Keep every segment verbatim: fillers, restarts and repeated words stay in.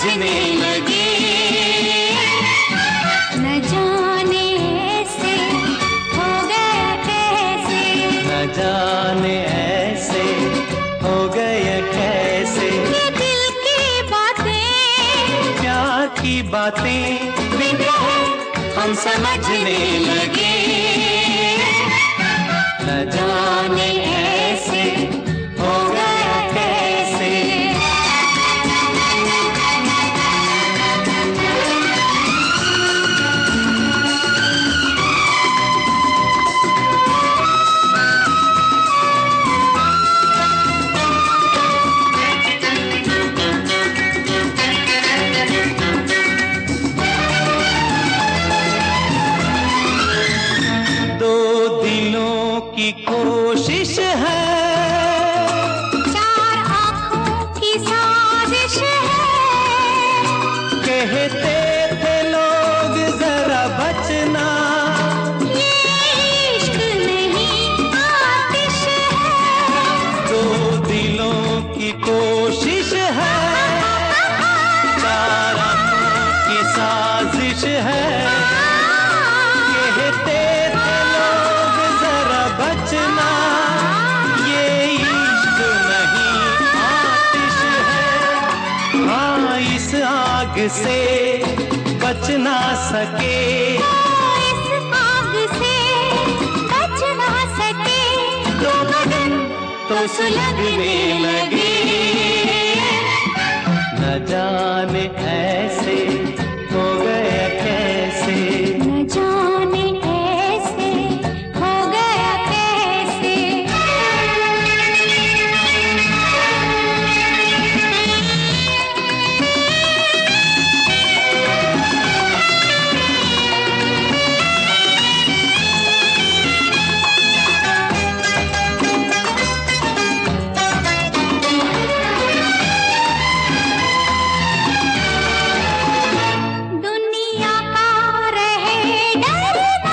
समझने लगे। न जाने ऐसे हो गया कैसे, न जाने ऐसे हो गया कैसे, ये दिल की बातें, प्यार की बातें बिन कहे हम समझने लगे। न जाने ऐसे हो गया कैसे। की कोशिश है, चार आंखों की साजिश है, कहते थे लोग जरा बचना, ये इश्क नहीं आतिश है। दो दिलों की कोशिश है, चार आंखों की साजिश है, कहते थे लोग जरा बचना, ये इश्क नहीं आतिश है। हाँ, इस आग से बच ना सके, इस आग से बच ना सके, दो लगन तो सुलगने लगे। न जाने ऐसे हो गया कैसे, न जाने ऐसे हो गया कैसे। दुनिया का रहे डरना,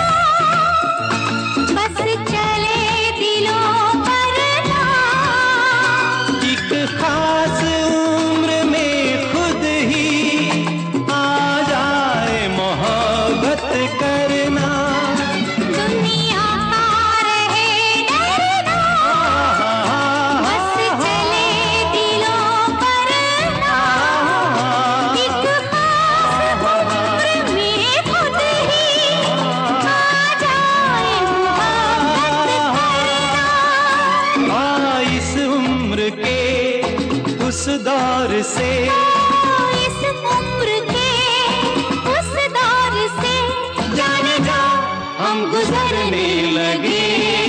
बस चले दिलों पर ना। एक खास उम्र में खुद ही आ जाए मोहब्बत करना। दुनिया का रहे डरना, बस चले दिलों पर ना। एक खास उम्र में खुद ही आ जाए मोहब्बत करना। आ, इस उम्र के उस दौर से, इस उम्र के उस दौर से जाने जा हम गुजरने लगे।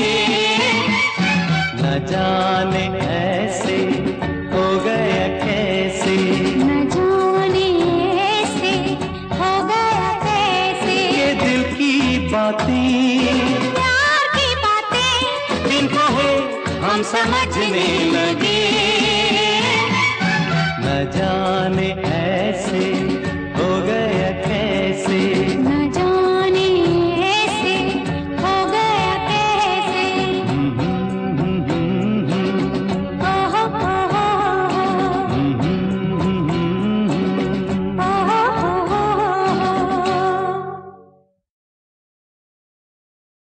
न जाने ऐसे हो गया कैसे, न जाने ऐसे हो गया कैसे, ये दिल की बातें, प्यार की बातें, बिन कहे हम समझने लगे। न जाने